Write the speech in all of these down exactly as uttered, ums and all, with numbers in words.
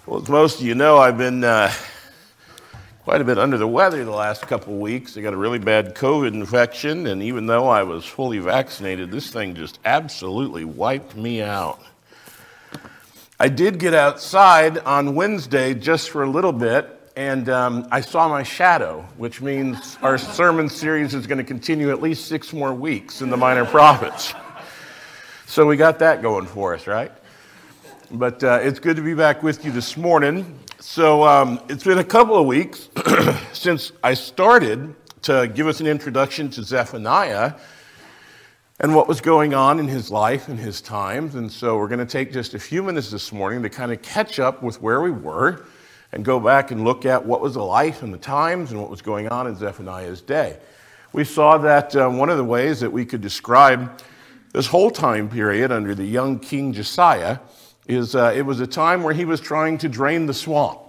Well, as most of you know, I've been uh, quite a bit under the weather the last couple of weeks. I got a really bad COVID infection, and even though I was fully vaccinated, this thing just absolutely wiped me out. I did get outside on Wednesday just for a little bit, and um, I saw my shadow, which means our sermon series is going to continue at least six more weeks in the Minor Prophets. So we got that going for us, right? But uh, it's good to be back with you this morning. So um, it's been a couple of weeks since I started to give us an introduction to Zephaniah and what was going on in his life and his times. And so we're going to take just a few minutes this morning to kind of catch up with where we were and go back and look at what was the life and the times and what was going on in Zephaniah's day. We saw that uh, one of the ways that we could describe this whole time period under the young King Josiah is uh, it was a time where he was trying to drain the swamp.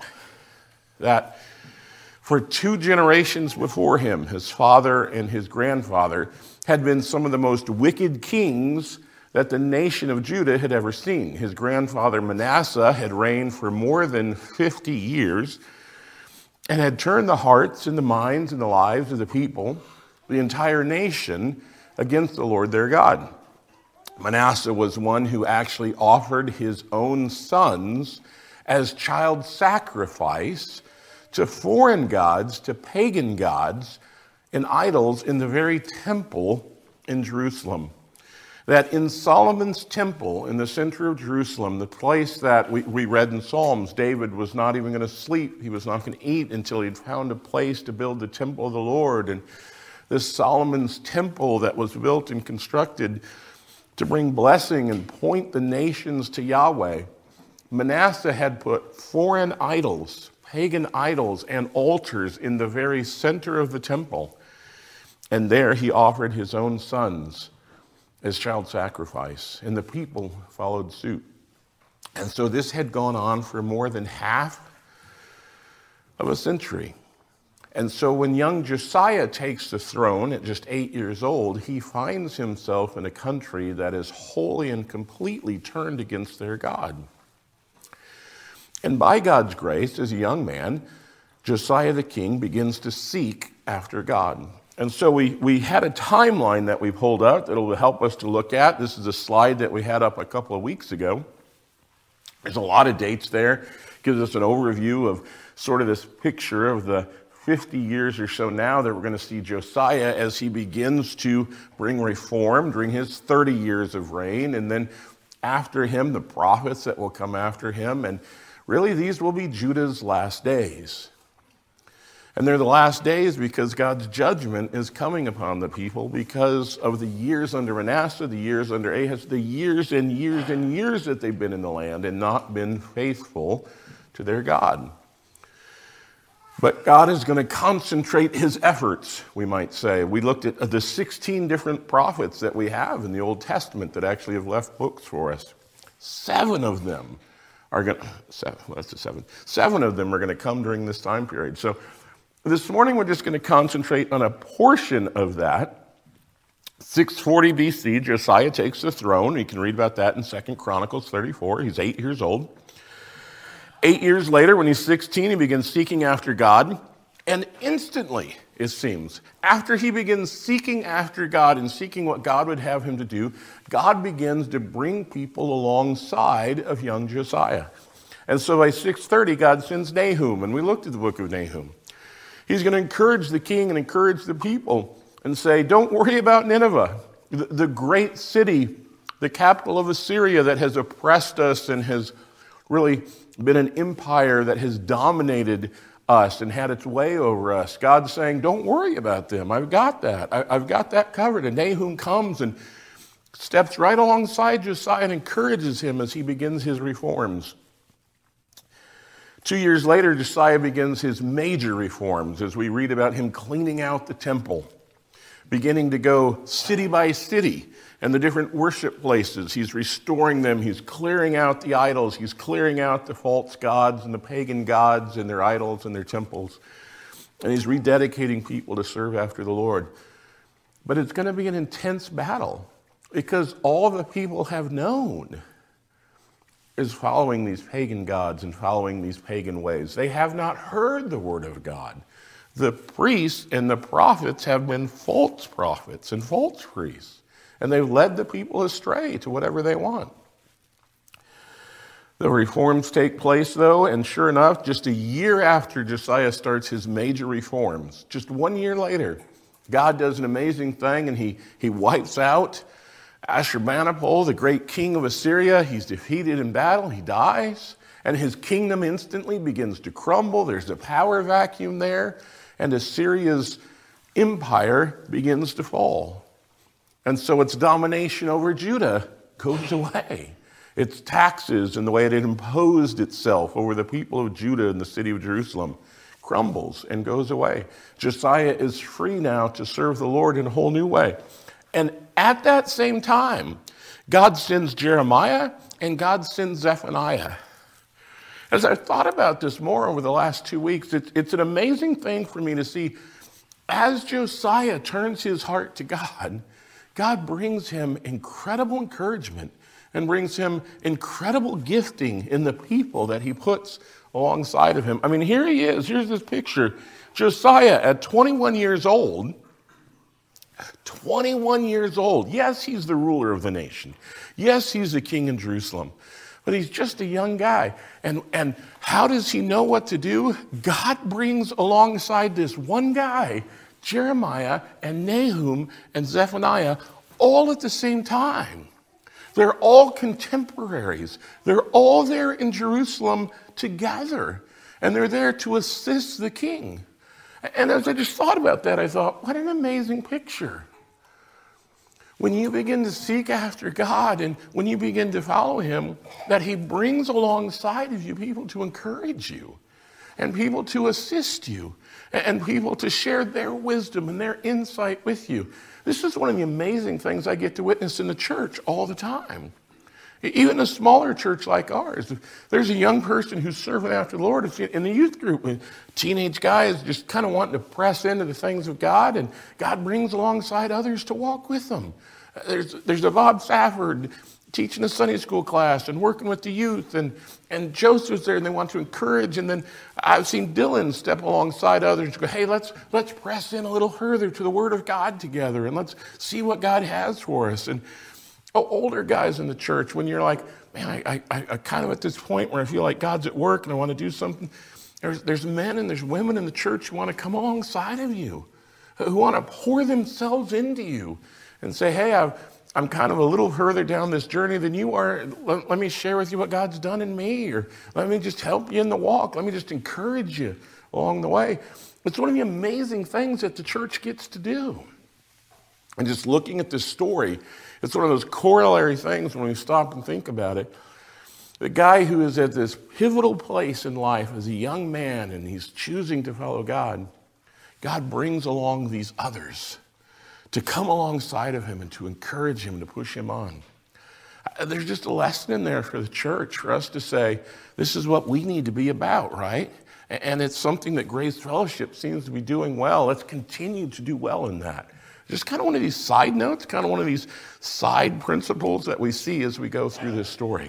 That for two generations before him, his father and his grandfather had been some of the most wicked kings that the nation of Judah had ever seen. His grandfather Manasseh had reigned for more than fifty years and had turned the hearts and the minds and the lives of the people, the entire nation, against the Lord their God. Manasseh was one who actually offered his own sons as child sacrifice to foreign gods, to pagan gods, and idols in the very temple in Jerusalem. That in Solomon's temple in the center of Jerusalem, the place that we, we read in Psalms, David was not even going to sleep, he was not going to eat until he'd found a place to build the temple of the Lord. And this Solomon's temple that was built and constructed to bring blessing and point the nations to Yahweh, Manasseh had put foreign idols, pagan idols, and altars in the very center of the temple. And there he offered his own sons as child sacrifice, and the people followed suit. And so this had gone on for more than half of a century. And so when young Josiah takes the throne at just eight years old, he finds himself in a country that is wholly and completely turned against their God. And by God's grace, as a young man, Josiah the king begins to seek after God. And so we, we had a timeline that we pulled out that will help us to look at. This is a slide that we had up a couple of weeks ago. There's a lot of dates there. Gives us an overview of sort of this picture of the fifty years or so now that we're going to see Josiah as he begins to bring reform during his thirty years of reign. And then after him, the prophets that will come after him. And really, these will be Judah's last days. And they're the last days because God's judgment is coming upon the people because of the years under Manasseh, the years under Ahaz, the years and years and years that they've been in the land and not been faithful to their God. But God is going to concentrate his efforts, we might say. We looked at the sixteen different prophets that we have in the Old Testament that actually have left books for us. Seven of them are going to, seven, well, that's a seven. Seven of them are going to come during this time period. So this morning we're just going to concentrate on a portion of that. six forty B C, Josiah takes the throne. You can read about that in Second Chronicles thirty-four. He's eight years old. Eight years later, when he's sixteen, he begins seeking after God. And instantly, it seems, after he begins seeking after God and seeking what God would have him to do, God begins to bring people alongside of young Josiah. And so by six thirty, God sends Nahum, and we looked at the book of Nahum. He's going to encourage the king and encourage the people and say, don't worry about Nineveh, the, the great city, the capital of Assyria that has oppressed us and has really been an empire that has dominated us and had its way over us. God's saying, don't worry about them. I've got that. I, I've got that covered. And Nahum comes and steps right alongside Josiah and encourages him as he begins his reforms. Two years later, Josiah begins his major reforms as we read about him cleaning out the temple, beginning to go city by city and the different worship places. He's restoring them. He's clearing out the idols. He's clearing out the false gods and the pagan gods and their idols and their temples. And he's rededicating people to serve after the Lord. But it's going to be an intense battle because all the people have known is following these pagan gods and following these pagan ways. They have not heard the word of God. The priests and the prophets have been false prophets and false priests, and they've led the people astray to whatever they want. The reforms take place, though, and sure enough, just a year after Josiah starts his major reforms, just one year later, God does an amazing thing, and he, he wipes out Ashurbanipal, the great king of Assyria. He's defeated in battle. He dies, and his kingdom instantly begins to crumble. There's a power vacuum there, and Assyria's empire begins to fall. And so its domination over Judah goes away. Its taxes and the way it had imposed itself over the people of Judah and the city of Jerusalem crumbles and goes away. Josiah is free now to serve the Lord in a whole new way. And at that same time, God sends Jeremiah and God sends Zephaniah. As I've thought about this more over the last two weeks, it's, it's an amazing thing for me to see as Josiah turns his heart to God, God brings him incredible encouragement and brings him incredible gifting in the people that he puts alongside of him. I mean, here he is. Here's this picture. Josiah at twenty-one years old, twenty-one years old. Yes, he's the ruler of the nation. Yes, he's the king in Jerusalem. But he's just a young guy. And, and how does he know what to do? God brings alongside this one guy, Jeremiah and Nahum and Zephaniah, all at the same time. They're all contemporaries. They're all there in Jerusalem together. And they're there to assist the king. And as I just thought about that, I thought, what an amazing picture. When you begin to seek after God and when you begin to follow him, that he brings alongside of you people to encourage you and people to assist you and people to share their wisdom and their insight with you. This is one of the amazing things I get to witness in the church all the time. Even a smaller church like ours, if there's a young person who's serving after the Lord in the youth group, a teenage guy is just kind of wanting to press into the things of God, and God brings alongside others to walk with them. There's, there's a Bob Safford teaching a Sunday school class and working with the youth, and, and Joseph's there and they want to encourage. And then I've seen Dylan step alongside others and go, hey, let's, let's press in a little further to the Word of God together and let's see what God has for us. And oh, older guys in the church, when you're like, man, I, I, I kind of at this point where I feel like God's at work and I want to do something, there's, there's men and there's women in the church who want to come alongside of you, who want to pour themselves into you and say, hey, I've, I'm kind of a little further down this journey than you are. Let, let me share with you what God's done in me, or let me just help you in the walk. Let me just encourage you along the way. It's one of the amazing things that the church gets to do. And just looking at this story, it's one of those corollary things when we stop and think about it. The guy who is at this pivotal place in life as a young man and he's choosing to follow God, God brings along these others to come alongside of him and to encourage him, to push him on. There's just a lesson in there for the church, for us to say, this is what we need to be about, right? And it's something that Grace Fellowship seems to be doing well. Let's continue to do well in that. Just kind of one of these side notes, kind of one of these side principles that we see as we go through this story.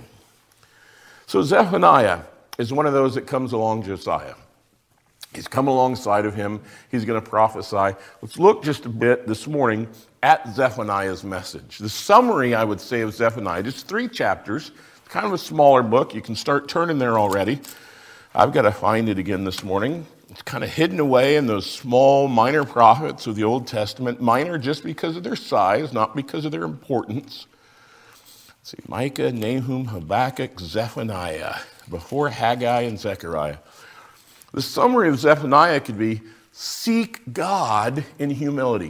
So Zephaniah is one of those that comes along Josiah. He's come alongside of him. He's going to prophesy. Let's look just a bit this morning at Zephaniah's message. The summary, I would say, of Zephaniah, just three chapters. It's kind of a smaller book. You can start turning there already. I've got to find it again this morning. It's kind of hidden away in those small minor prophets of the Old Testament. Minor just because of their size, not because of their importance. Let's see, Micah, Nahum, Habakkuk, Zephaniah, before Haggai and Zechariah. The summary of Zephaniah could be, seek God in humility.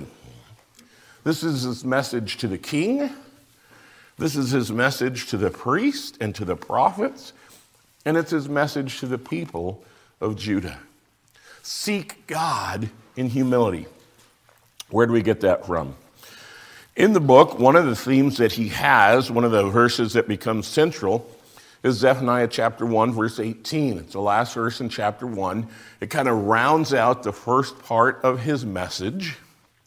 This is his message to the king. This is his message to the priest and to the prophets. And it's his message to the people of Judah. Seek God in humility. Where do we get that from? In the book, one of the themes that he has, one of the verses that becomes central, is Zephaniah chapter one, verse eighteen. It's the last verse in chapter one. It kind of rounds out the first part of his message.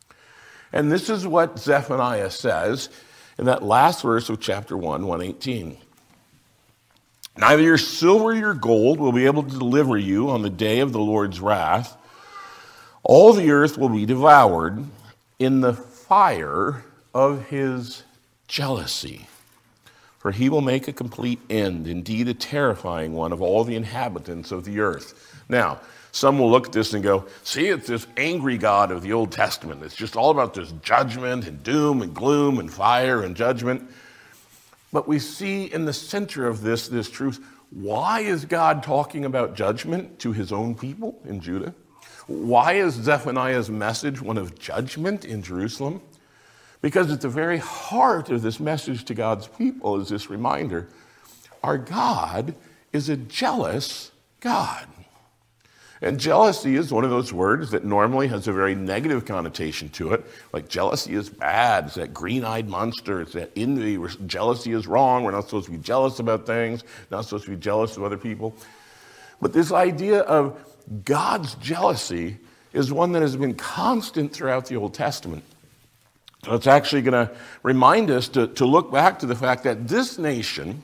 And this is what Zephaniah says in that last verse of chapter one, one eighteen. Neither your silver or your gold will be able to deliver you on the day of the Lord's wrath. All the earth will be devoured in the fire of his jealousy. For he will make a complete end, indeed a terrifying one, of all the inhabitants of the earth. Now, some will look at this and go, see, it's this angry God of the Old Testament. It's just all about this judgment and doom and gloom and fire and judgment. But we see in the center of this, this truth, why is God talking about judgment to his own people in Judah? Why is Zephaniah's message one of judgment in Jerusalem? Because at the very heart of this message to God's people is this reminder, our God is a jealous God. And jealousy is one of those words that normally has a very negative connotation to it. Like jealousy is bad, it's that green-eyed monster, it's that envy, jealousy is wrong, we're not supposed to be jealous about things, not supposed to be jealous of other people. But this idea of God's jealousy is one that has been constant throughout the Old Testament. So it's actually going to remind us to, to look back to the fact that this nation,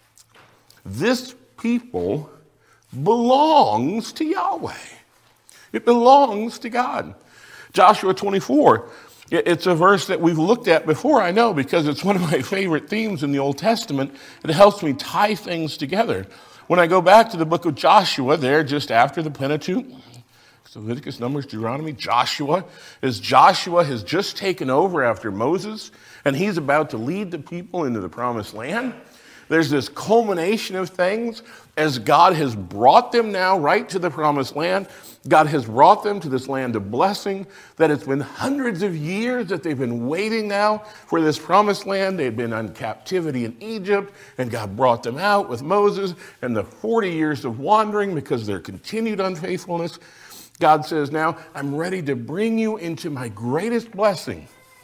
this people, belongs to Yahweh. It belongs to God. Joshua twenty-four, it's a verse that we've looked at before, I know, because it's one of my favorite themes in the Old Testament. It helps me tie things together. When I go back to the book of Joshua, there just after the Pentateuch, Leviticus, Numbers, Deuteronomy, Joshua, as Joshua has just taken over after Moses, and he's about to lead the people into the promised land. There's this culmination of things as God has brought them now right to the promised land. God has brought them to this land of blessing, that it's been hundreds of years that they've been waiting now for this promised land. They'd been in captivity in Egypt, and God brought them out with Moses, and the forty years of wandering because of their continued unfaithfulness. God says, now I'm ready to bring you into my greatest blessing.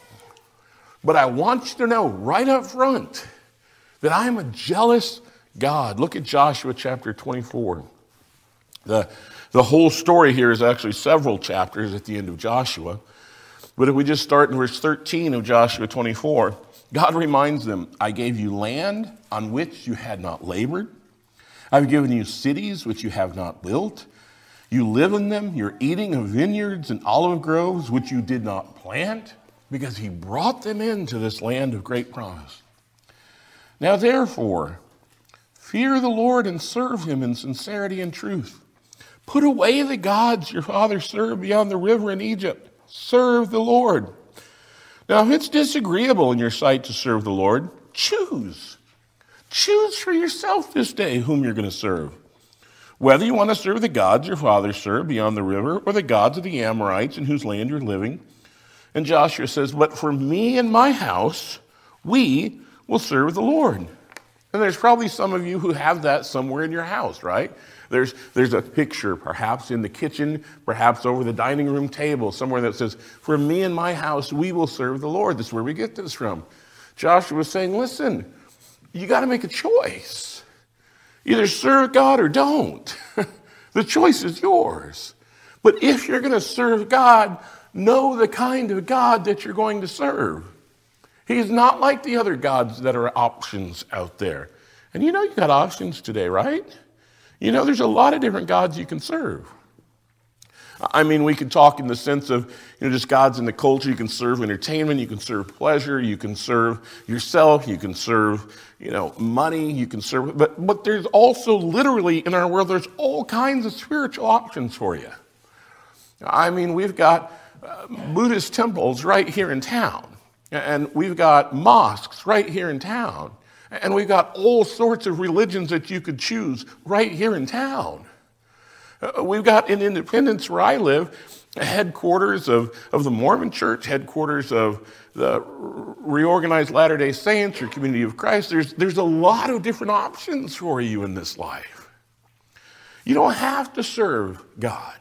But I want you to know right up front that I am a jealous God. Look at Joshua chapter twenty-four. The, the whole story here is actually several chapters at the end of Joshua. But if we just start in verse thirteen of Joshua twenty-four, God reminds them, I gave you land on which you had not labored. I've given you cities which you have not built. You live in them, you're eating of vineyards and olive groves which you did not plant, because he brought them into this land of great promise. Now therefore, fear the Lord and serve him in sincerity and truth. Put away the gods your fathers served beyond the river in Egypt. Serve the Lord. Now if it's disagreeable in your sight to serve the Lord, choose. Choose for yourself this day whom you're going to serve. Whether you want to serve the gods your fathers served beyond the river, or the gods of the Amorites in whose land you're living. And Joshua says, but for me and my house, we will serve the Lord. And there's probably some of you who have that somewhere in your house, right? There's, there's a picture, perhaps in the kitchen, perhaps over the dining room table, somewhere that says, for me and my house, we will serve the Lord. That's where we get this from. Joshua was saying, listen, you got to make a choice. Either serve God or don't. The choice is yours. But if you're going to serve God, know the kind of God that you're going to serve. He's not like the other gods that are options out there. And you know you got options today, right? You know there's a lot of different gods you can serve. I mean, we could talk in the sense of, you know, just gods in the culture. You can serve entertainment, you can serve pleasure, you can serve yourself, you can serve, you know, money, you can serve, but, but there's also literally in our world, there's all kinds of spiritual options for you. I mean, we've got uh, Buddhist temples right here in town, and we've got mosques right here in town, and we've got all sorts of religions that you could choose right here in town. Uh, we've got in Independence, where I live, headquarters of, of the Mormon Church, headquarters of the Reorganized Latter-day Saints or Community of Christ. There's, there's a lot of different options for you in this life. You don't have to serve God.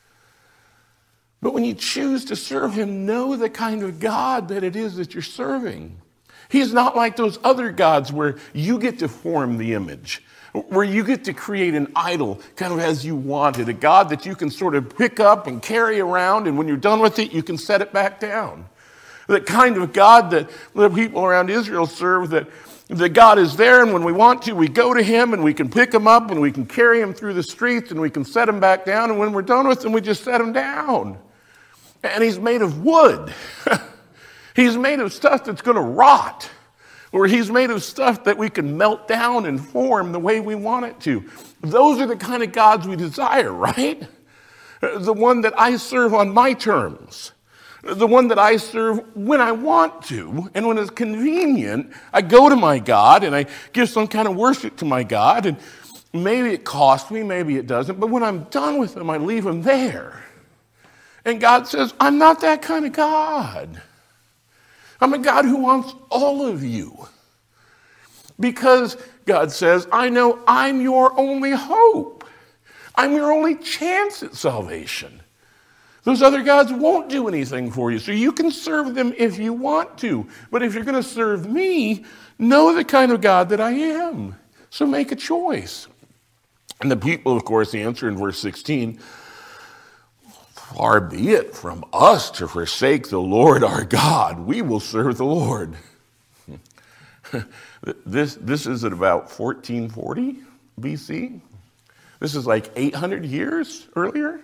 But when you choose to serve him, know the kind of God that it is that you're serving. He's not like those other gods where you get to form the image, where you get to create an idol kind of as you want it, a God that you can sort of pick up and carry around, and when you're done with it, you can set it back down. The kind of God that the people around Israel serve, that That God is there, and when we want to, we go to him and we can pick him up and we can carry him through the streets and we can set him back down, and when we're done with him, we just set him down. And he's made of wood. He's made of stuff that's going to rot, or he's made of stuff that we can melt down and form the way we want it to. Those are the kind of gods we desire, right? The one that I serve on my terms. The one that I serve when I want to, and when it's convenient, I go to my God and I give some kind of worship to my God, and maybe it costs me, maybe it doesn't, but when I'm done with him, I leave him there. And God says, I'm not that kind of God. I'm a God who wants all of you. Because God says, I know I'm your only hope. I'm your only chance at salvation. Those other gods won't do anything for you, so you can serve them if you want to. But if you're going to serve me, know the kind of God that I am. So make a choice. And the people, of course, answer in verse sixteen, far be it from us to forsake the Lord our God. We will serve the Lord. This, this is at about fourteen forty B C. This is like eight hundred years earlier.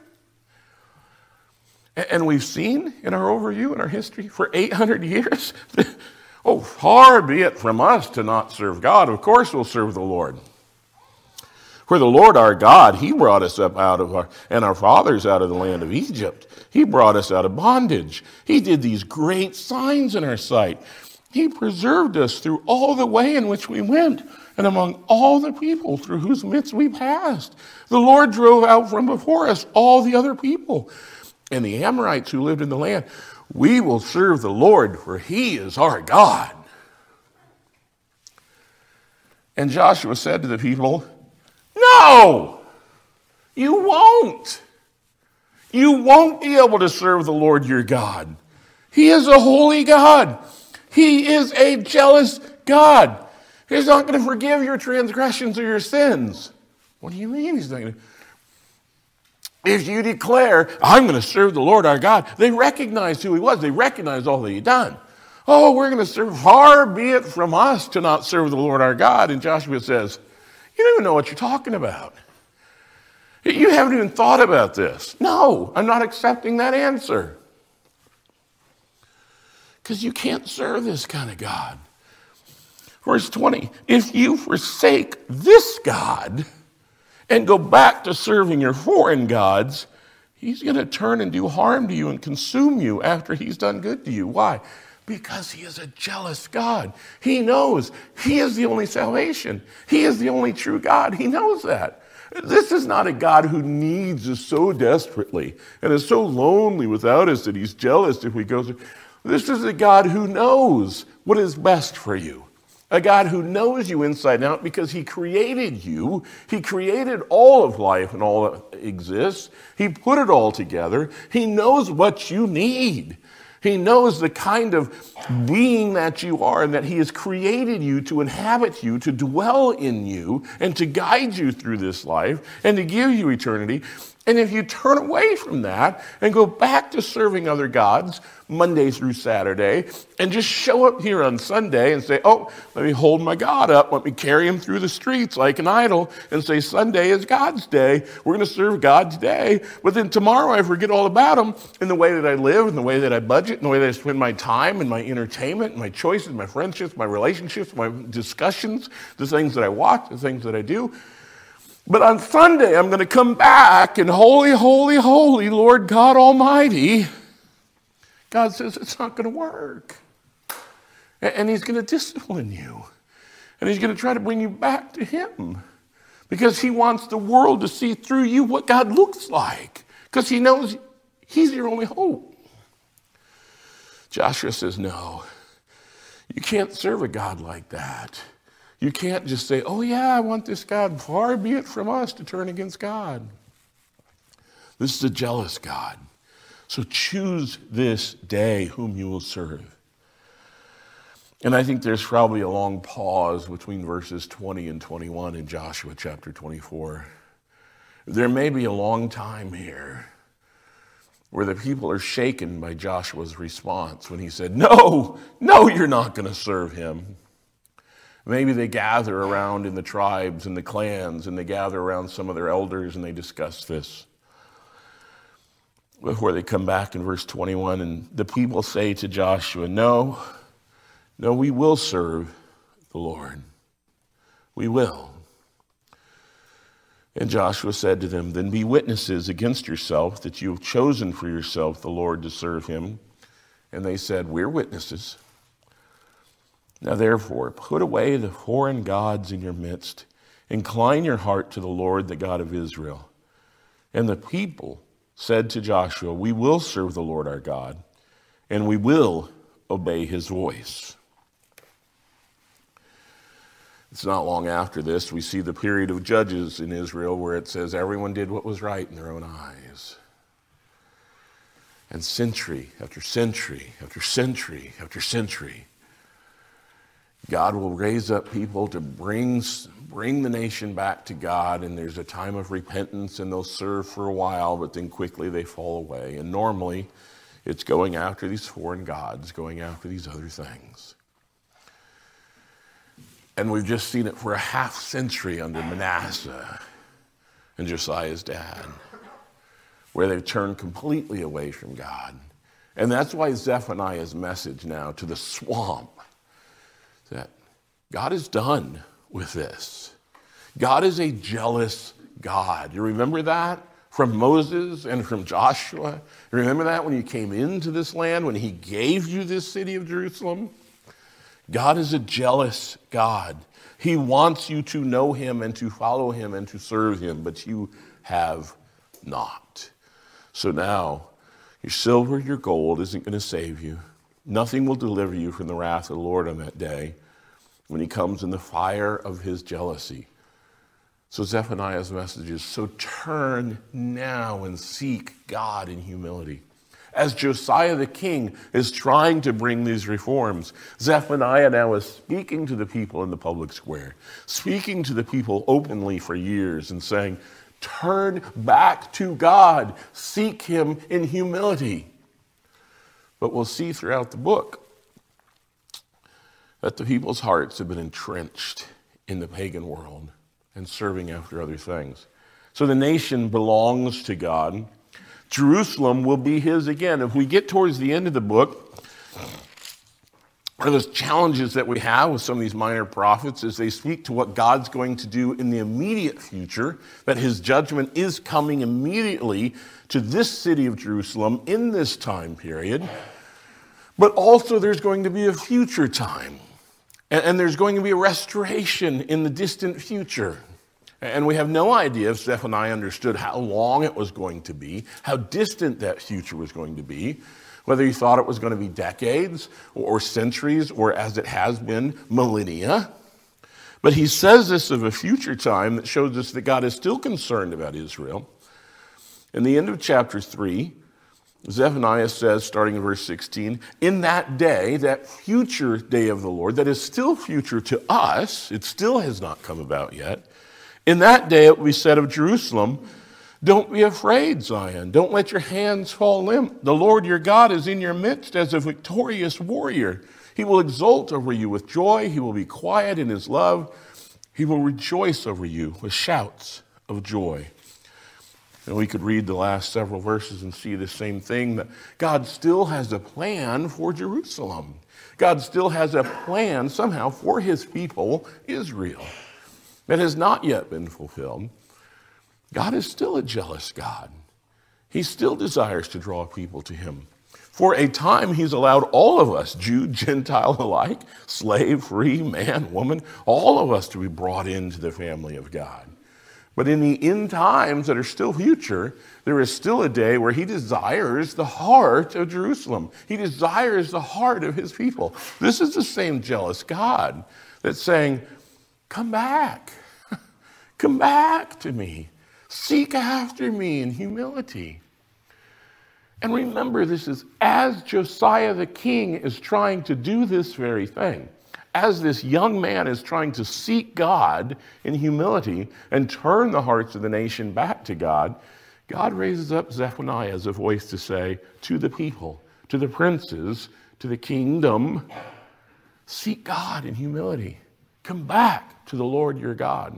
And we've seen in our overview, in our history, for eight hundred years, oh, far be it from us to not serve God. Of course we'll serve the Lord. For the Lord our God, he brought us up out of our, and our fathers out of the land of Egypt. He brought us out of bondage. He did these great signs in our sight. He preserved us through all the way in which we went, and among all the people through whose midst we passed. The Lord drove out from before us all the other people, and the Amorites who lived in the land. We will serve the Lord, for he is our God. And Joshua said to the people, no, you won't. You won't be able to serve the Lord your God. He is a holy God. He is a jealous God. He's not going to forgive your transgressions or your sins. What do you mean he's not going to? If you declare, I'm going to serve the Lord our God, they recognized who he was. They recognized all that he'd done. Oh, we're going to serve, far be it from us to not serve the Lord our God. And Joshua says, you don't even know what you're talking about. You haven't even thought about this. No, I'm not accepting that answer. Because you can't serve this kind of God. Verse twenty, if you forsake this God and go back to serving your foreign gods, he's going to turn and do harm to you and consume you after he's done good to you. Why? Because he is a jealous God. He knows he is the only salvation. He is the only true God. He knows that. This is not a God who needs us so desperately and is so lonely without us that he's jealous if we go through. This is a God who knows what is best for you. A God who knows you inside out because he created you. He created all of life and all that exists. He put it all together. He knows what you need. He knows the kind of being that you are, and that he has created you to inhabit you, to dwell in you, and to guide you through this life, and to give you eternity. And if you turn away from that and go back to serving other gods Monday through Saturday and just show up here on Sunday and say, oh, let me hold my God up, let me carry him through the streets like an idol and say Sunday is God's day, we're going to serve God today, but then tomorrow I forget all about him in the way that I live, in the way that I budget, in the way that I spend my time and my entertainment, and my choices, my friendships, my relationships, my discussions, the things that I watch, the things that I do. But on Sunday, I'm going to come back and holy, holy, holy, Lord God Almighty. God says it's not going to work. And he's going to discipline you. And he's going to try to bring you back to him. Because he wants the world to see through you what God looks like. Because he knows he's your only hope. Joshua says, no, you can't serve a God like that. You can't just say, oh yeah, I want this God. Far be it from us to turn against God. This is a jealous God. So choose this day whom you will serve. And I think there's probably a long pause between verses twenty and twenty-one in Joshua chapter twenty-four. There may be a long time here where the people are shaken by Joshua's response when he said, no, no, you're not going to serve him. Maybe they gather around in the tribes and the clans, and they gather around some of their elders and they discuss this. Before they come back in verse twenty-one, and the people say to Joshua, no, no, we will serve the Lord. We will. And Joshua said to them, then be witnesses against yourself that you have chosen for yourself the Lord to serve him. And they said, we're witnesses. Now therefore, put away the foreign gods in your midst. Incline your heart to the Lord, the God of Israel. And the people said to Joshua, we will serve the Lord our God, and we will obey his voice. It's not long after this we see the period of Judges in Israel where it says everyone did what was right in their own eyes. And century after century after century after century, God will raise up people to bring, bring the nation back to God, and there's a time of repentance, and they'll serve for a while, but then quickly they fall away. And normally, it's going after these foreign gods, going after these other things. And we've just seen it for a half century under Manasseh and Josiah's dad, where they've turned completely away from God. And that's why Zephaniah's message now to the swamp, that God is done with this. God is a jealous God. You remember that from Moses and from Joshua? You remember that when you came into this land, when he gave you this city of Jerusalem? God is a jealous God. He wants you to know him and to follow him and to serve him, but you have not. So now, your silver, your gold isn't going to save you. Nothing will deliver you from the wrath of the Lord on that day when he comes in the fire of his jealousy. So Zephaniah's message is, so turn now and seek God in humility. As Josiah the king is trying to bring these reforms, Zephaniah now is speaking to the people in the public square, speaking to the people openly for years and saying, turn back to God, seek him in humility. But we'll see throughout the book that the people's hearts have been entrenched in the pagan world and serving after other things. So the nation belongs to God. Jerusalem will be his again. If we get towards the end of the book, one of those challenges that we have with some of these minor prophets is they speak to what God's going to do in the immediate future, that his judgment is coming immediately to this city of Jerusalem in this time period. But also there's going to be a future time. And, and there's going to be a restoration in the distant future. And we have no idea if Zephaniah understood how long it was going to be, how distant that future was going to be, whether he thought it was going to be decades or centuries, or as it has been, millennia. But he says this of a future time that shows us that God is still concerned about Israel. In the end of chapter three, Zephaniah says, starting in verse sixteen, in that day, that future day of the Lord, that is still future to us, it still has not come about yet. In that day it will be said of Jerusalem, don't be afraid, Zion. Don't let your hands fall limp. The Lord your God is in your midst as a victorious warrior. He will exult over you with joy. He will be quiet in his love. He will rejoice over you with shouts of joy. And we could read the last several verses and see the same thing, that God still has a plan for Jerusalem. God still has a plan somehow for his people, Israel, that has not yet been fulfilled. God is still a jealous God. He still desires to draw people to him. For a time, he's allowed all of us, Jew, Gentile alike, slave, free, man, woman, all of us to be brought into the family of God. But in the end times that are still future, there is still a day where he desires the heart of Jerusalem. He desires the heart of his people. This is the same jealous God that's saying, come back. Come back to me. Seek after me in humility. And remember, this is as Josiah the king is trying to do this very thing. As this young man is trying to seek God in humility and turn the hearts of the nation back to God, God raises up Zephaniah as a voice to say to the people, to the princes, to the kingdom, seek God in humility. Come back to the Lord your God.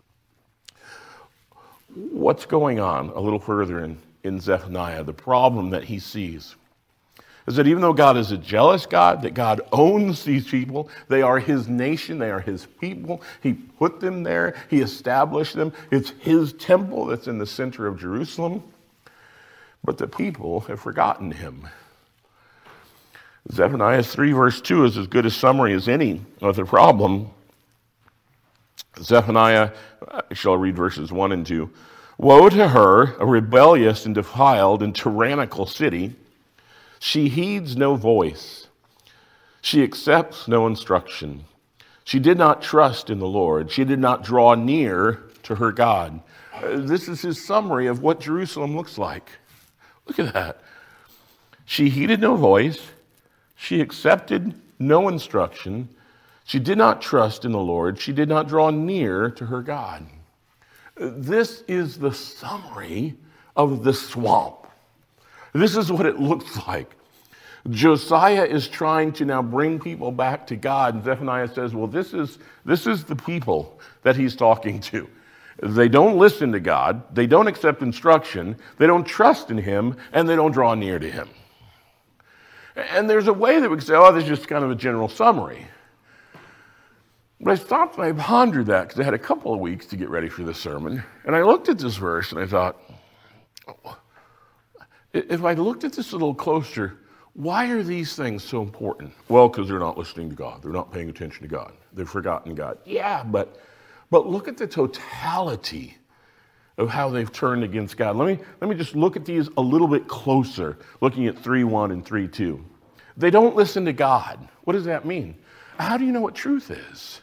What's going on a little further in, in Zephaniah? The problem that he sees is that even though God is a jealous God, that God owns these people, they are his nation, they are his people, he put them there, he established them, it's his temple that's in the center of Jerusalem, but the people have forgotten him. Zephaniah three verse two is as good a summary as any of the problem. Zephaniah, I shall read verses one and two. Woe to her, a rebellious and defiled and tyrannical city. She heeds no voice. She accepts no instruction. She did not trust in the Lord. She did not draw near to her God. Uh, this is his summary of what Jerusalem looks like. Look at that. She heeded no voice. She accepted no instruction. She did not trust in the Lord. She did not draw near to her God. Uh, this is the summary of the swamp. This is what it looks like. Josiah is trying to now bring people back to God, and Zephaniah says, well, this is, this is the people that he's talking to. They don't listen to God, they don't accept instruction, they don't trust in him, and they don't draw near to him. And there's a way that we can say, oh, this is just kind of a general summary. But I stopped and I pondered that, because I had a couple of weeks to get ready for this sermon, and I looked at this verse and I thought, oh, if I looked at this a little closer, why are these things so important? Well, because they're not listening to God. They're not paying attention to God. They've forgotten God. Yeah, but but look at the totality of how they've turned against God. Let me, let me just look at these a little bit closer, looking at three one and three two. They don't listen to God. What does that mean? How do you know what truth is?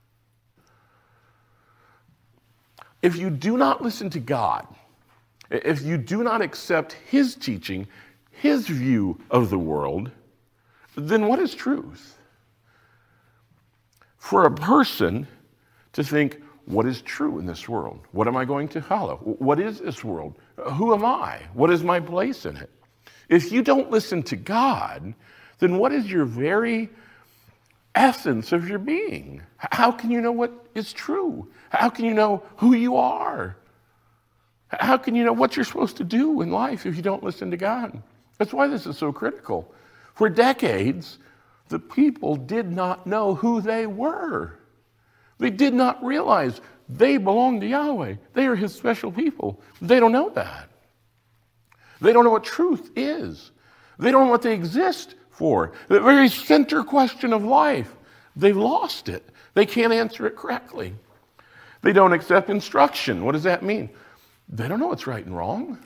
If you do not listen to God, if you do not accept his teaching, his view of the world, then what is truth? For a person to think, what is true in this world? What am I going to follow? What is this world? Who am I? What is my place in it? If you don't listen to God, then what is your very essence of your being? How can you know what is true? How can you know who you are? How can you know what you're supposed to do in life if you don't listen to God? That's why this is so critical. For decades, the people did not know who they were. They did not realize they belong to Yahweh. They are his special people. They don't know that. They don't know what truth is. They don't know what they exist for. The very center question of life, they've lost it. They can't answer it correctly. They don't accept instruction. What does that mean? They don't know what's right and wrong.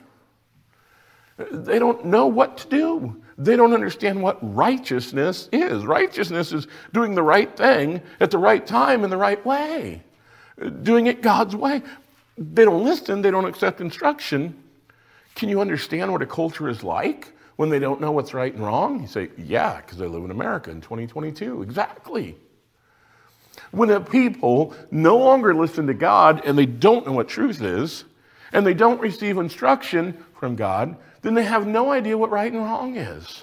They don't know what to do. They don't understand what righteousness is. Righteousness is doing the right thing at the right time in the right way, doing it God's way. They don't listen. They don't accept instruction. Can you understand what a culture is like when they don't know what's right and wrong? You say, yeah, because I live in America in twenty twenty-two. Exactly. When a people no longer listen to God and they don't know what truth is, and they don't receive instruction from God, then they have no idea what right and wrong is.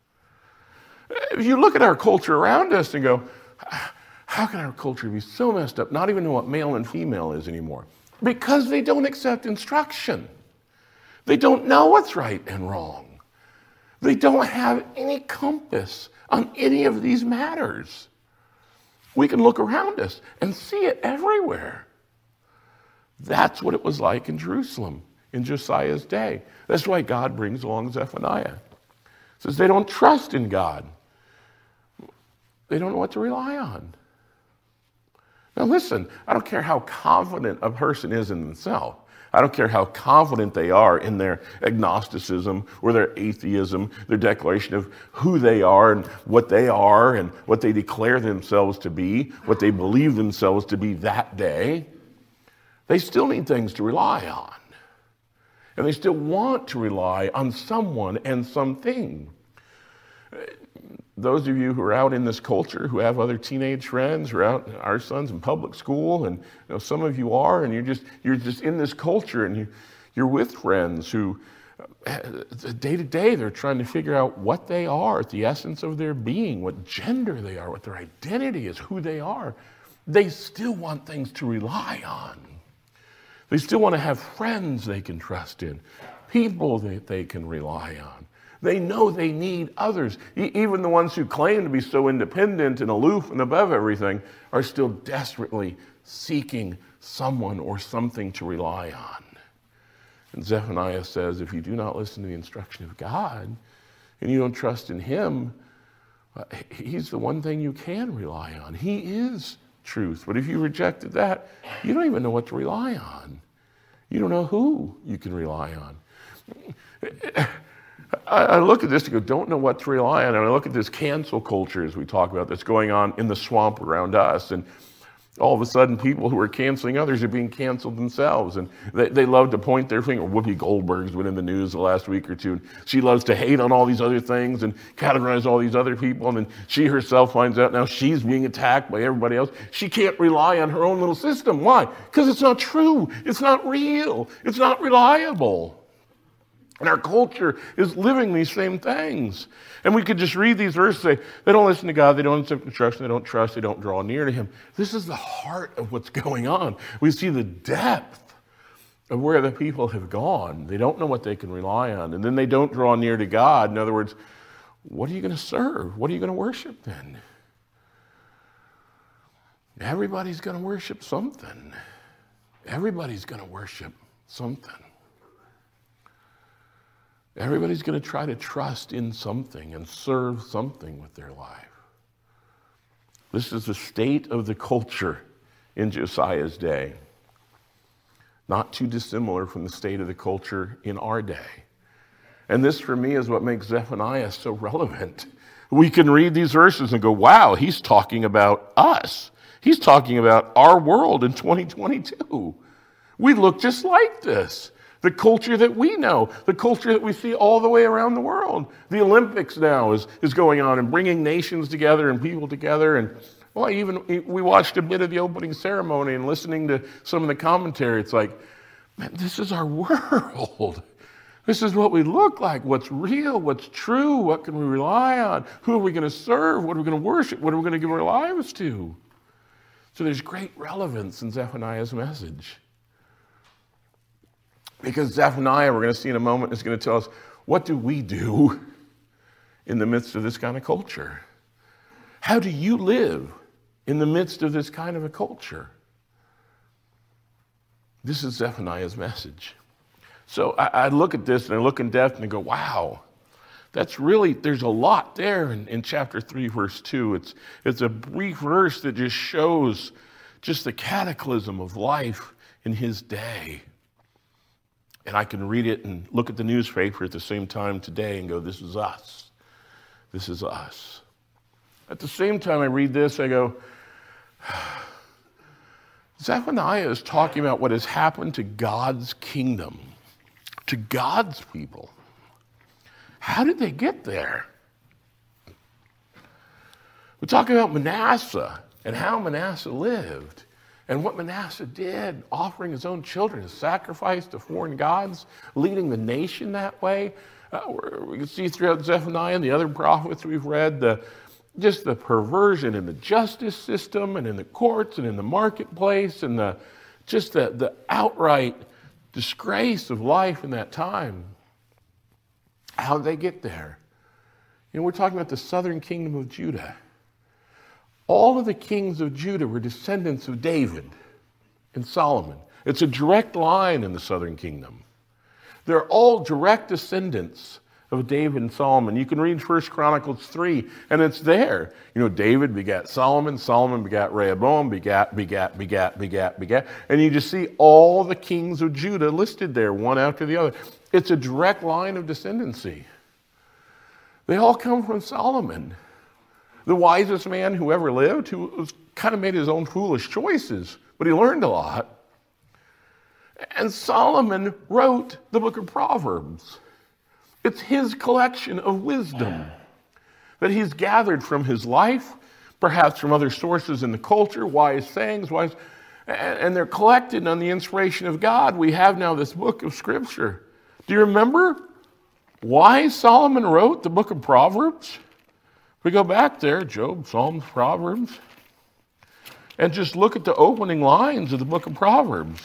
If you look at our culture around us and go, how can our culture be so messed up, not even know what male and female is anymore? Because they don't accept instruction. They don't know what's right and wrong. They don't have any compass on any of these matters. We can look around us and see it everywhere. That's what it was like in Jerusalem in Josiah's day. That's why God brings along Zephaniah. He says they don't trust in God. They don't know what to rely on. Now listen, I don't care how confident a person is in themselves. I don't care how confident they are in their agnosticism or their atheism, their declaration of who they are and what they are and what they declare themselves to be, what they believe themselves to be that day. They still need things to rely on. And they still want to rely on someone and something. Those of you who are out in this culture, who have other teenage friends, who are out, our sons in public school, and you know, some of you are, and you're just you're just in this culture, and you, you're with friends who, day to day, they're trying to figure out what they are, the essence of their being, what gender they are, what their identity is, who they are. they still want things to rely on. They still want to have friends they can trust in, people that they can rely on. They know they need others. E- even the ones who claim to be so independent and aloof and above everything are still desperately seeking someone or something to rely on. And Zephaniah says, if you do not listen to the instruction of God and you don't trust in him, uh, he's the one thing you can rely on. He is truth. But if you rejected that, you don't even know what to rely on. You don't know who you can rely on. I, I look at this and go, don't know what to rely on. And I look at this cancel culture, as we talk about, that's going on in the swamp around us. And all of a sudden, people who are canceling others are being canceled themselves. And they, they love to point their finger. Whoopi Goldberg's been in the news the last week or two. And she loves to hate on all these other things and categorize all these other people. And then she herself finds out now she's being attacked by everybody else. She can't rely on her own little system. Why? Because it's not true. It's not real. It's not reliable. And our culture is living these same things. And we could just read these verses and say, they don't listen to God, they don't accept instruction, they don't trust, they don't draw near to him. This is the heart of what's going on. We see the depth of where the people have gone. They don't know what they can rely on. And then they don't draw near to God. In other words, what are you going to serve? What are you going to worship then? Everybody's going to worship something. Everybody's going to worship something. Everybody's going to try to trust in something and serve something with their life. This is the state of the culture in Josiah's day. Not too dissimilar from the state of the culture in our day. And this, for me, is what makes Zephaniah so relevant. We can read these verses and go, wow, he's talking about us. He's talking about our world in twenty twenty-two. We look just like this. The culture that we know, the culture that we see all the way around the world. The Olympics now is, is going on and bringing nations together and people together. And well, even we watched a bit of the opening ceremony and listening to some of the commentary. It's like, man, this is our world. This is what we look like, what's real, what's true, what can we rely on, who are we going to serve, what are we going to worship, what are we going to give our lives to? So there's great relevance in Zephaniah's message. Because Zephaniah, we're going to see in a moment, is going to tell us, what do we do in the midst of this kind of culture? How do you live in the midst of this kind of a culture? This is Zephaniah's message. So I, I look at this and I look in depth and I go, wow, that's really, there's a lot there in, in chapter three, verse two. It's, it's a brief verse that just shows just the cataclysm of life in his day. And I can read it and look at the newspaper at the same time today and go, this is us. This is us. At the same time I read this, I go, Zephaniah is talking about what has happened to God's kingdom, to God's people. How did they get there? We're talking about Manasseh and how Manasseh lived. And what Manasseh did, offering his own children as sacrifice to foreign gods, leading the nation that way. Uh, we can see throughout Zephaniah and the other prophets we've read, the, just the perversion in the justice system and in the courts and in the marketplace and the, just the, the outright disgrace of life in that time. How did they get there? You know, we're talking about the southern kingdom of Judah. All of the kings of Judah were descendants of David and Solomon. It's a direct line in the southern kingdom. They're all direct descendants of David and Solomon. You can read First Chronicles three, and it's there. You know, David begat Solomon, Solomon begat Rehoboam, begat, begat, begat, begat, begat. And you just see all the kings of Judah listed there, one after the other. It's a direct line of descendancy. They all come from Solomon, the wisest man who ever lived, who was, kind of made his own foolish choices, but he learned a lot. And Solomon wrote the book of Proverbs. It's his collection of wisdom that he's gathered from his life, perhaps from other sources in the culture, wise sayings, wise, and they're collected on the inspiration of God. We have now this book of Scripture. Do you remember why Solomon wrote the book of Proverbs? We go back there, Job, Psalms, Proverbs. And just look at the opening lines of the book of Proverbs.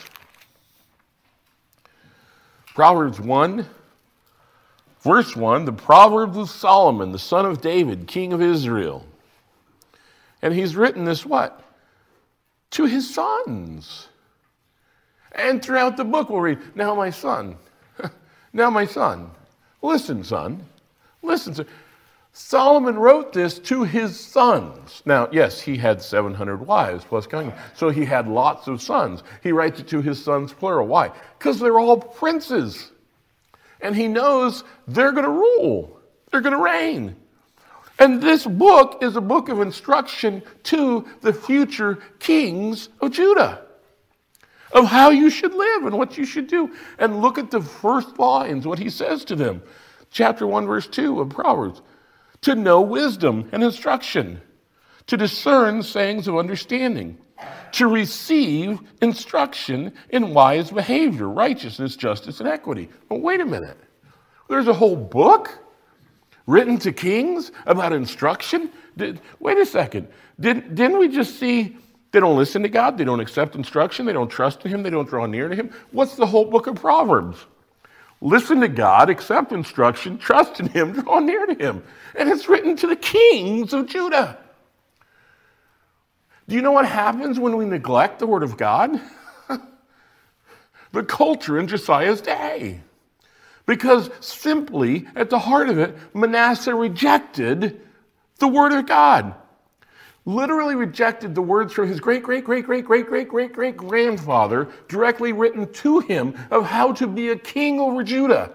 Proverbs one, verse one, the Proverbs of Solomon, the son of David, king of Israel. And he's written this what? To his sons. And throughout the book we'll read, now my son, now my son, listen, son, listen, son. Solomon wrote this to his sons. Now, yes, he had seven hundred wives plus concubines, so he had lots of sons. He writes it to his sons, plural. Why? Because they're all princes. And he knows they're going to rule. They're going to reign. And this book is a book of instruction to the future kings of Judah, of how you should live and what you should do. And look at the first lines, what he says to them. Chapter one, verse two of Proverbs. To know wisdom and instruction, to discern sayings of understanding, to receive instruction in wise behavior, righteousness, justice, and equity. But wait a minute. There's a whole book written to kings about instruction? Did, wait a second. Did, didn't we just see they don't listen to God, they don't accept instruction, they don't trust in him, they don't draw near to him? What's the whole book of Proverbs? Listen to God, accept instruction, trust in him, draw near to him. And it's written to the kings of Judah. Do you know what happens when we neglect the word of God? The culture in Josiah's day. Because simply, at the heart of it, Manasseh rejected the word of God. Literally rejected the words from his great, great, great, great, great, great, great, great grandfather, directly written to him of how to be a king over Judah.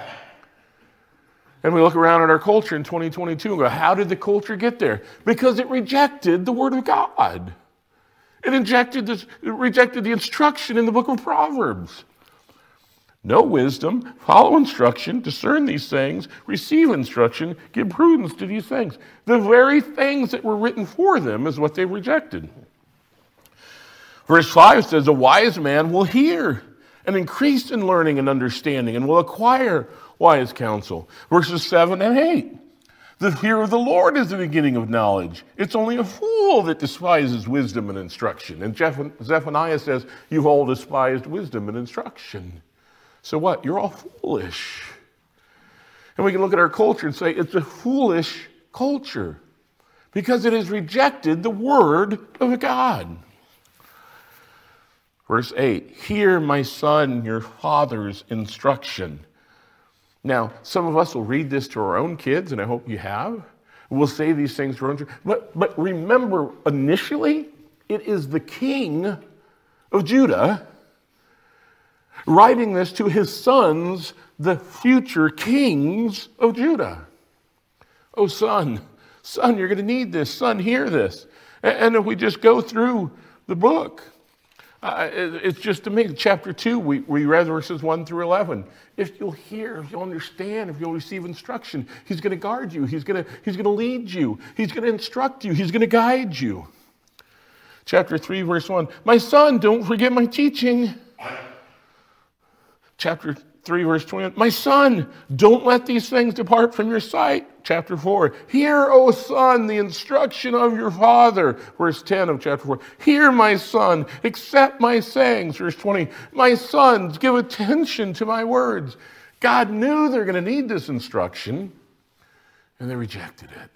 And we look around at our culture in twenty twenty-two and go, how did the culture get there? Because it rejected the word of God. It injected this, it rejected the instruction in the book of Proverbs. Know wisdom, follow instruction, discern these things, receive instruction, give prudence to these things. The very things that were written for them is what they rejected. Verse five says, a wise man will hear and increase in learning and understanding and will acquire wise counsel. Verses seven and eight. The fear of the Lord is the beginning of knowledge. It's only a fool that despises wisdom and instruction. And Zephaniah says, you've all despised wisdom and instruction. So what? You're all foolish. And we can look at our culture and say it's a foolish culture because it has rejected the word of God. Verse eight, hear, my son, your father's instruction. Now, some of us will read this to our own kids, and I hope you have. We'll say these things to our own children. But, but remember, initially, it is the king of Judah writing this to his sons, the future kings of Judah. Oh, son, son, you're going to need this. Son, hear this. And if we just go through the book, uh, it's just amazing. Chapter two, we, we read verses one through eleven. If you'll hear, if you'll understand, if you'll receive instruction, he's going to guard you. He's going to, he's going to lead you. He's going to instruct you. He's going to guide you. Chapter three, verse one. My son, don't forget my teaching. Chapter three, verse twenty. My son, don't let these things depart from your sight. Chapter four. Hear, O son, the instruction of your father. Verse ten of chapter four. Hear, my son, accept my sayings. Verse twenty. My sons, give attention to my words. God knew they're going to need this instruction, and they rejected it.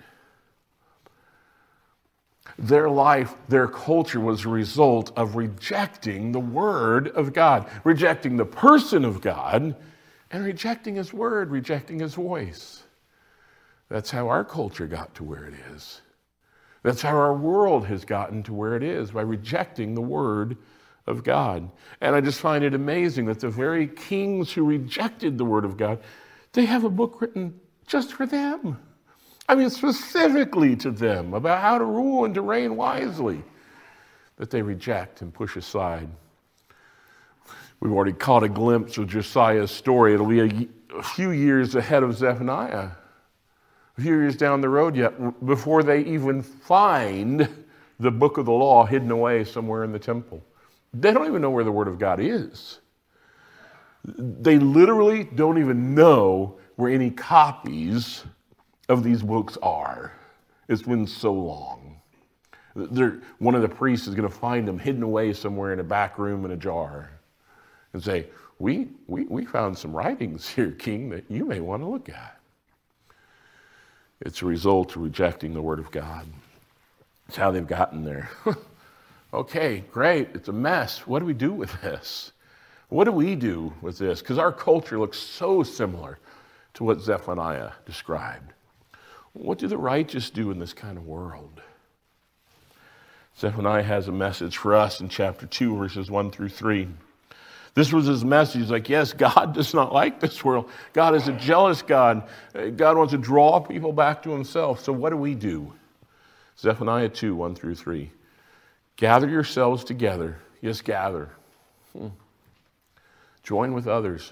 Their life, their culture was a result of rejecting the word of God, rejecting the person of God, and rejecting his word, rejecting his voice. That's how our culture got to where it is. That's how our world has gotten to where it is, by rejecting the word of God. And I just find it amazing that the very kings who rejected the word of God, they have a book written just for them. I mean, specifically to them, about how to rule and to reign wisely, that they reject and push aside. We've already caught a glimpse of Josiah's story. It'll be a, a few years ahead of Zephaniah, a few years down the road yet, before they even find the book of the law hidden away somewhere in the temple. They don't even know where the word of God is. They literally don't even know where any copies of these books are. It's been so long. They're, one of the priests is going to find them hidden away somewhere in a back room in a jar and say, we, we, we found some writings here, king, that you may want to look at. It's a result of rejecting the word of God. It's how they've gotten there. Okay, great. It's a mess. What do we do with this? What do we do with this? Because our culture looks so similar to what Zephaniah described. What do the righteous do in this kind of world? Zephaniah has a message for us in chapter two, verses one through three. This was his message. He's like, yes, God does not like this world. God is a jealous God. God wants to draw people back to himself. So what do we do? Zephaniah two, one through three. Gather yourselves together. Yes, gather. Hmm. Join with others.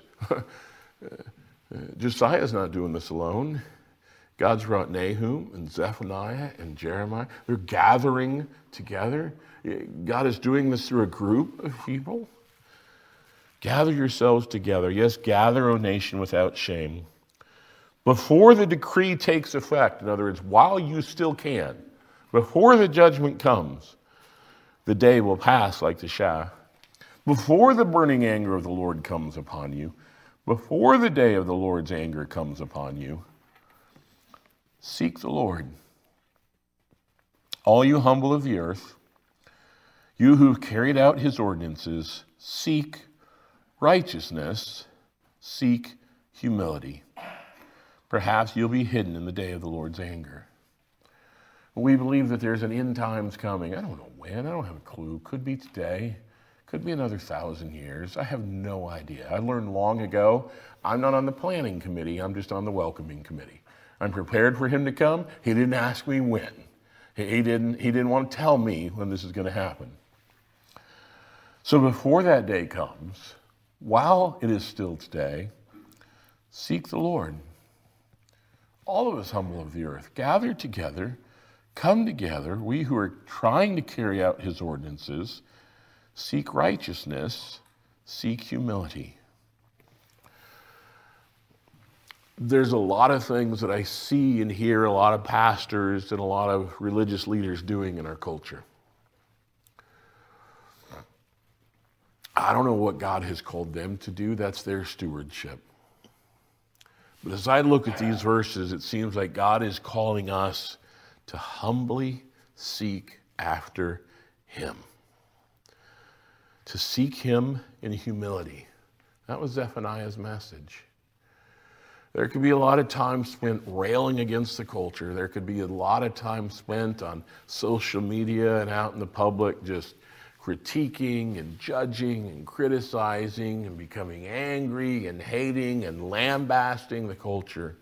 Josiah's not doing this alone. God's brought Nahum and Zephaniah and Jeremiah. They're gathering together. God is doing this through a group of people. Gather yourselves together. Yes, gather, O nation, without shame. Before the decree takes effect, in other words, while you still can, before the judgment comes, the day will pass like the shaft. Before the burning anger of the Lord comes upon you, before the day of the Lord's anger comes upon you, seek the Lord. All you humble of the earth, you who've carried out his ordinances, seek righteousness, seek humility. Perhaps you'll be hidden in the day of the Lord's anger. We believe that there's an end times coming. I don't know when. I don't have a clue. Could be today. Could be another thousand years. I have no idea. I learned long ago, I'm not on the planning committee. I'm just on the welcoming committee. I'm prepared for him to come. He didn't ask me when. He didn't, he didn't want to tell me when this is going to happen. So before that day comes, while it is still today, seek the Lord. All of us humble of the earth, gather together, come together, we who are trying to carry out his ordinances, seek righteousness, seek humility. There's a lot of things that I see and hear a lot of pastors and a lot of religious leaders doing in our culture. I don't know what God has called them to do. That's their stewardship. But as I look at these verses, it seems like God is calling us to humbly seek after him. To seek him in humility. That was Zephaniah's message. There could be a lot of time spent railing against the culture. There could be a lot of time spent on social media and out in the public just critiquing and judging and criticizing and becoming angry and hating and lambasting the culture.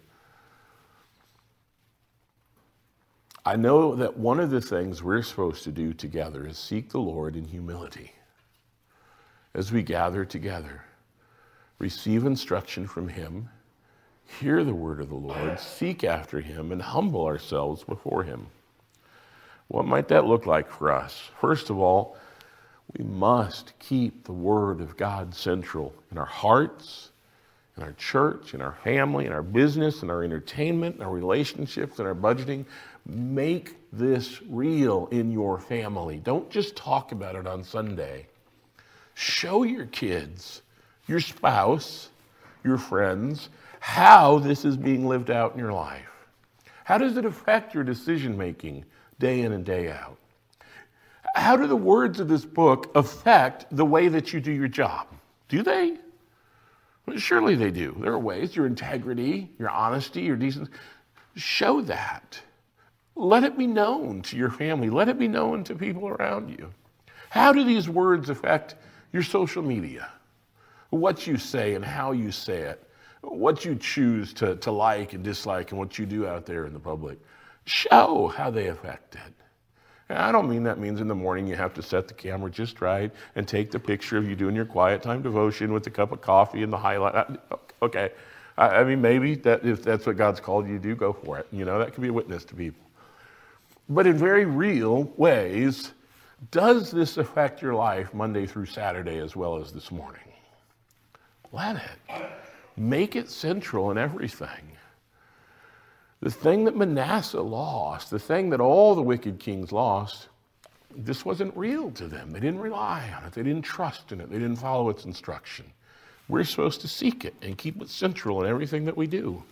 I know that one of the things we're supposed to do together is seek the Lord in humility. As we gather together, receive instruction from him, hear the word of the Lord, seek after him, and humble ourselves before him. What might that look like for us? First of all, we must keep the word of God central in our hearts, in our church, in our family, in our business, in our entertainment, in our relationships, in our budgeting. Make this real in your family. Don't just talk about it on Sunday. Show your kids, your spouse, your friends, how this is being lived out in your life. How does it affect your decision making day in and day out? How do the words of this book affect the way that you do your job? Do they? Well, surely they do. There are ways, your integrity, your honesty, your decency. Show that. Let it be known to your family. Let it be known to people around you. How do these words affect your social media? What you say and how you say it. What you choose to, to like and dislike and what you do out there in the public. Show how they affect it. And I don't mean that means in the morning you have to set the camera just right and take the picture of you doing your quiet time devotion with a cup of coffee and the highlight. Okay, I, I mean maybe that if that's what God's called you to do, go for it. You know, that can be a witness to people. But in very real ways, does this affect your life Monday through Saturday as well as this morning? Let it. Make it central in everything. The thing that Manasseh lost, the thing that all the wicked kings lost, this wasn't real to them. They didn't rely on it. They didn't trust in it. They didn't follow its instruction. We're supposed to seek it and keep it central in everything that we do.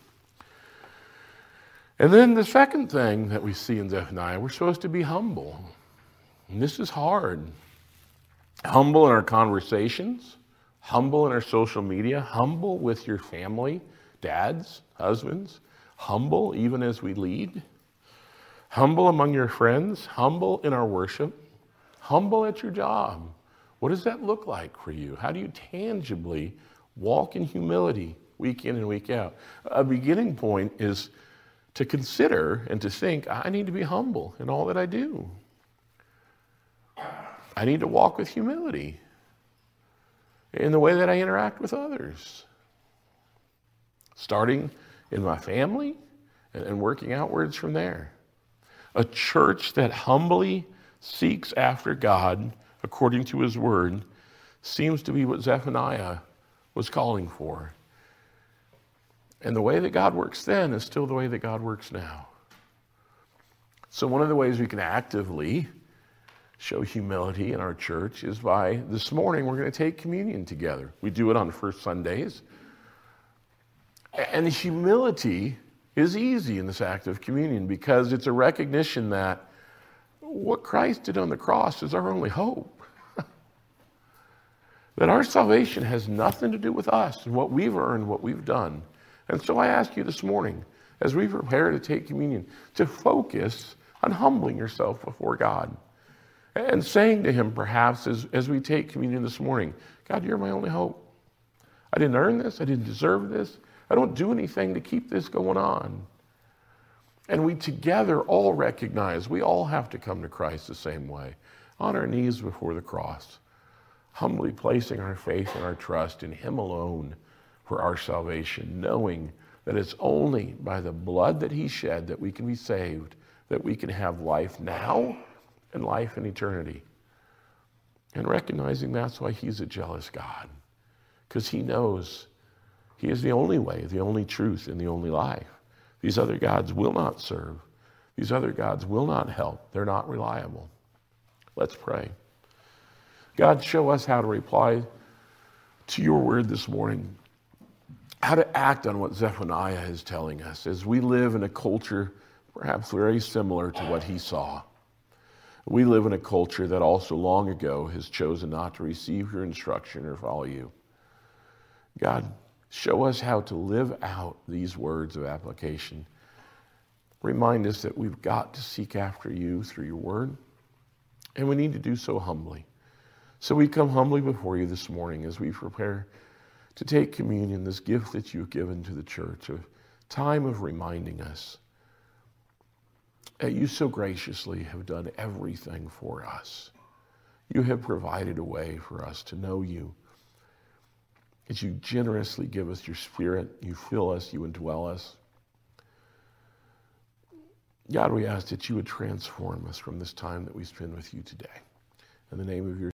And then the second thing that we see in Zephaniah, we're supposed to be humble. And this is hard. Humble in our conversations, humble in our social media, humble with your family, dads, husbands, humble even as we lead, humble among your friends, humble in our worship, humble at your job. What does that look like for you? How do you tangibly walk in humility week in and week out? A beginning point is to consider and to think, I need to be humble in all that I do. I need to walk with humility in the way that I interact with others, starting in my family and working outwards from there. A church that humbly seeks after God according to his word seems to be what Zephaniah was calling for. And the way that God works then is still the way that God works now. So one of the ways we can actively show humility in our church is by, this morning, we're going to take communion together. We do it on first Sundays. And the humility is easy in this act of communion because it's a recognition that what Christ did on the cross is our only hope. That our salvation has nothing to do with us and what we've earned, what we've done. And so I ask you this morning, as we prepare to take communion, to focus on humbling yourself before God. And saying to him, perhaps, as, as we take communion this morning, God, you're my only hope. I didn't earn this. I didn't deserve this. I don't do anything to keep this going on. And we together all recognize we all have to come to Christ the same way, on our knees before the cross, humbly placing our faith and our trust in him alone for our salvation, knowing that it's only by the blood that he shed that we can be saved, that we can have life now and life in eternity. And recognizing that's why he's a jealous God, because he knows he is the only way, the only truth, and the only life. These other gods will not serve. These other gods will not help. They're not reliable. Let's pray. God, show us how to reply to your word this morning, how to act on what Zephaniah is telling us as we live in a culture perhaps very similar to what he saw. We live in a culture that also long ago has chosen not to receive your instruction or follow you. God, show us how to live out these words of application. Remind us that we've got to seek after you through your word, and we need to do so humbly. So we come humbly before you this morning as we prepare to take communion, this gift that you've given to the church, a time of reminding us that you so graciously have done everything for us. You have provided a way for us to know you. As you generously give us your spirit, you fill us, you indwell us. God, we ask that you would transform us from this time that we spend with you today. In the name of your